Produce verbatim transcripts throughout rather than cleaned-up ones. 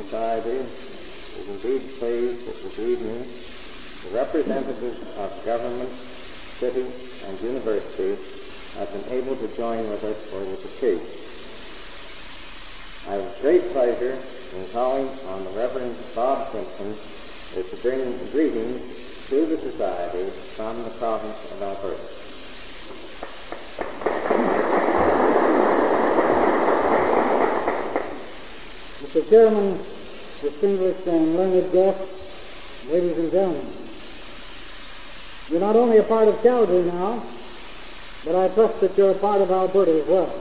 Society is indeed pleased that this evening the representatives of government, cities, and universities have been able to join with us for this occasion. I have great pleasure in calling on the Reverend Bob Simpson to bring greetings to the Society from the province of Alberta. Mister Chairman, distinguished and learned guests, ladies and gentlemen, you're not only a part of Calgary now, but I trust that you're a part of Alberta as well.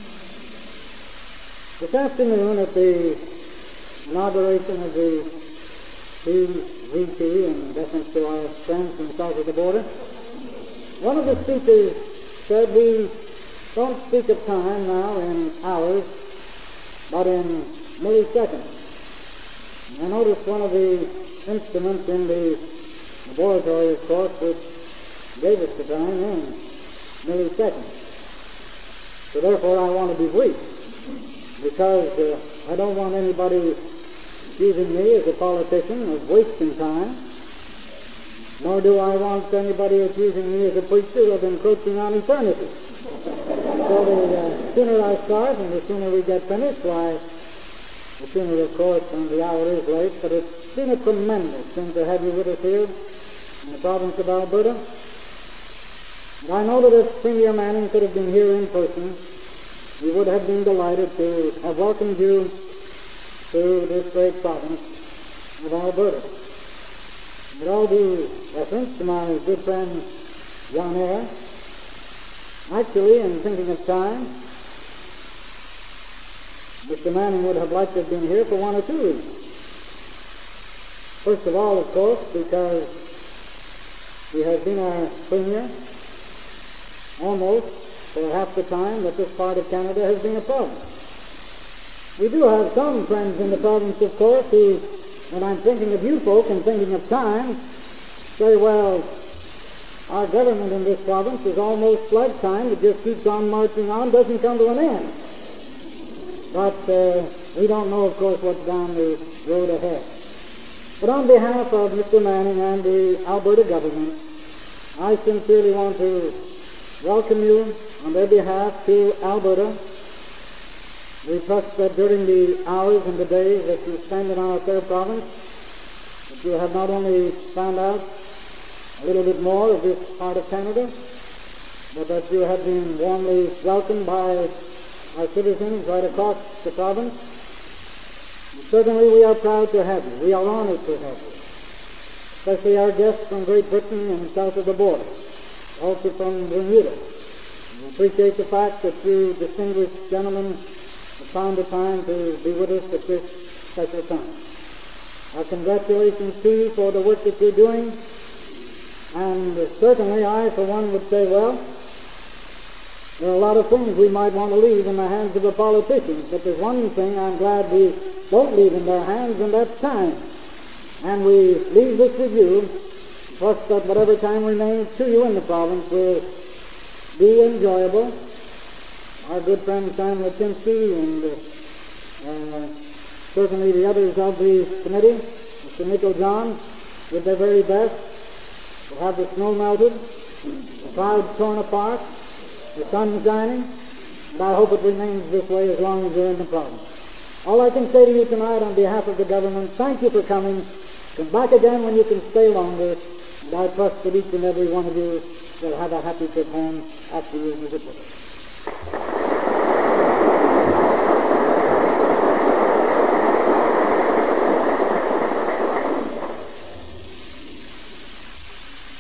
This afternoon at the inauguration of the P V T in deference to our friends from south of the border, one of the speakers said we don't speak of time now in hours, but in milliseconds. I noticed one of the instruments in the laboratory, of course, which gave us the time in milliseconds. So therefore I want to be brief, because uh, I don't want anybody accusing me as a politician of wasting time, nor do I want anybody accusing me as a preacher of encroaching on eternity. So the uh, sooner I start and the sooner we get finished, why, the sooner, of course, and the hour is late, but it's been a tremendous thing to have you with us here in the province of Alberta. And I know that if Premier Manning could have been here in person, we would have been delighted to have welcomed you to this great province of Alberta. With all due deference to my good friend John Eyre, actually, in thinking of time, Mister Manning would have liked to have been here for one or two reasons. First of all, of course, because he has been our Premier almost for half the time that this part of Canada has been a province. We do have some friends in the province, of course, who, when I'm thinking of you folk and thinking of time, say, well, our government in this province is almost like time. It just keeps on marching on, doesn't come to an end. But uh, we don't know, of course, what's down the road ahead. But on behalf of Mister Manning and the Alberta government, I sincerely want to welcome you on their behalf to Alberta. We trust that during the hours and the days that you spend in our fair province, that you have not only found out a little bit more of this part of Canada, but that you have been warmly welcomed by our citizens right across the province. And certainly we are proud to have you. We are honored to have you, especially our guests from Great Britain and south of the border, also from Bermuda. We appreciate the fact that you distinguished gentlemen have found the time to be with us at this special time. Our congratulations to you for the work that you're doing, and certainly I, for one, would say, well, there are a lot of things we might want to leave in the hands of the politicians, but there's one thing I'm glad we don't leave in their hands, and that's time. And we leave this with you, trust that whatever time remains to you in the province will be enjoyable. Our good friend Sam Latinsky and uh, uh, certainly the others of the committee, Mister Nickel-John, did their very best to have the snow melted, the clouds torn apart, the sun shining, and I hope it remains this way as long as you're in the province. All I can say to you tonight on behalf of the government, thank you for coming. Come back again when you can stay longer, and I trust that each and every one of you will have a happy trip home after you visit with us.